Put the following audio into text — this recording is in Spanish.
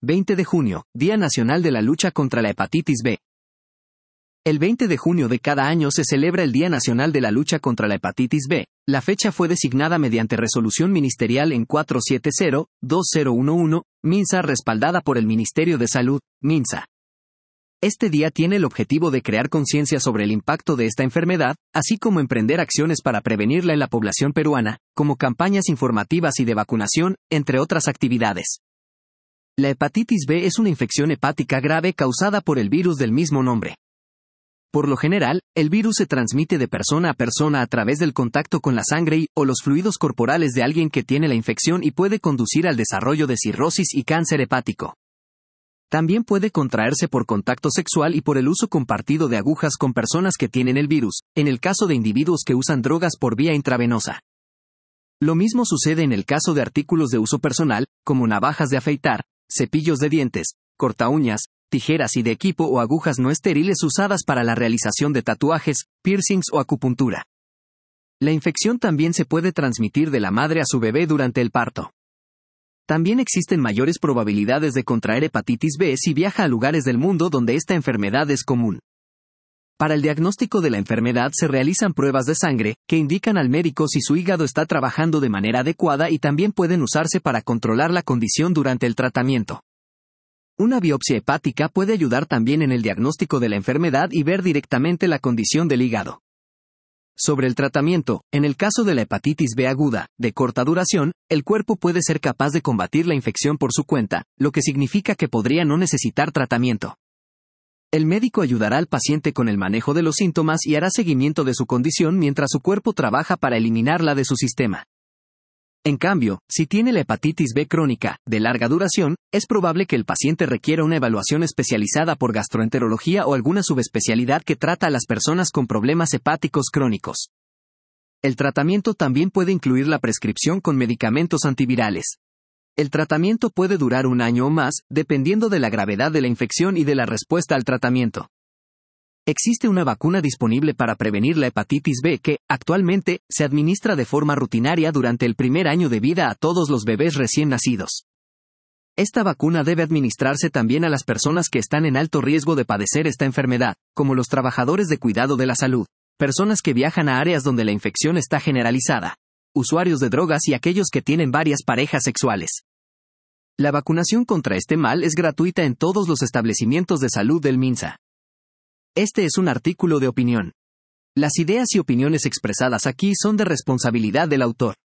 20 de junio, Día Nacional de la Lucha contra la Hepatitis B. El 20 de junio de cada año se celebra el Día Nacional de la Lucha contra la Hepatitis B. La fecha fue designada mediante resolución ministerial en 470-2011, MINSA, respaldada por el Ministerio de Salud, MINSA. Este día tiene el objetivo de crear conciencia sobre el impacto de esta enfermedad, así como emprender acciones para prevenirla en la población peruana, como campañas informativas y de vacunación, entre otras actividades. La hepatitis B es una infección hepática grave causada por el virus del mismo nombre. Por lo general, el virus se transmite de persona a persona a través del contacto con la sangre o los fluidos corporales de alguien que tiene la infección y puede conducir al desarrollo de cirrosis y cáncer hepático. También puede contraerse por contacto sexual y por el uso compartido de agujas con personas que tienen el virus, en el caso de individuos que usan drogas por vía intravenosa. Lo mismo sucede en el caso de artículos de uso personal, como navajas de afeitar, cepillos de dientes, cortaúñas, tijeras y de equipo o agujas no estériles usadas para la realización de tatuajes, piercings o acupuntura. La infección también se puede transmitir de la madre a su bebé durante el parto. También existen mayores probabilidades de contraer hepatitis B si viaja a lugares del mundo donde esta enfermedad es común. Para el diagnóstico de la enfermedad se realizan pruebas de sangre, que indican al médico si su hígado está trabajando de manera adecuada y también pueden usarse para controlar la condición durante el tratamiento. Una biopsia hepática puede ayudar también en el diagnóstico de la enfermedad y ver directamente la condición del hígado. Sobre el tratamiento, en el caso de la hepatitis B aguda, de corta duración, el cuerpo puede ser capaz de combatir la infección por su cuenta, lo que significa que podría no necesitar tratamiento. El médico ayudará al paciente con el manejo de los síntomas y hará seguimiento de su condición mientras su cuerpo trabaja para eliminarla de su sistema. En cambio, si tiene la hepatitis B crónica, de larga duración, es probable que el paciente requiera una evaluación especializada por gastroenterología o alguna subespecialidad que trata a las personas con problemas hepáticos crónicos. El tratamiento también puede incluir la prescripción con medicamentos antivirales. El tratamiento puede durar 1 año o más, dependiendo de la gravedad de la infección y de la respuesta al tratamiento. Existe una vacuna disponible para prevenir la hepatitis B que, actualmente, se administra de forma rutinaria durante el primer año de vida a todos los bebés recién nacidos. Esta vacuna debe administrarse también a las personas que están en alto riesgo de padecer esta enfermedad, como los trabajadores de cuidado de la salud, personas que viajan a áreas donde la infección está generalizada, usuarios de drogas y aquellos que tienen varias parejas sexuales. La vacunación contra este mal es gratuita en todos los establecimientos de salud del MINSA. Este es un artículo de opinión. Las ideas y opiniones expresadas aquí son de responsabilidad del autor.